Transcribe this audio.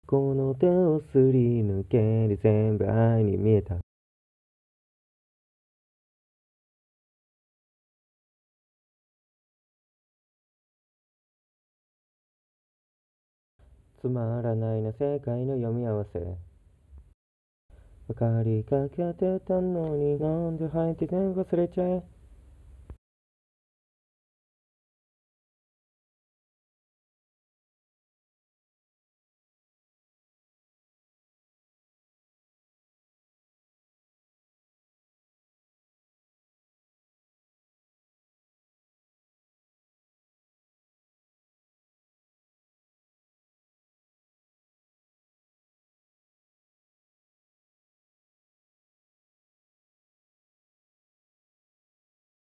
この手をすり抜ける全部愛に見えた。つまらないな世界の読み合わせ。分かりかけてたのになんで入って全部忘れちゃえ。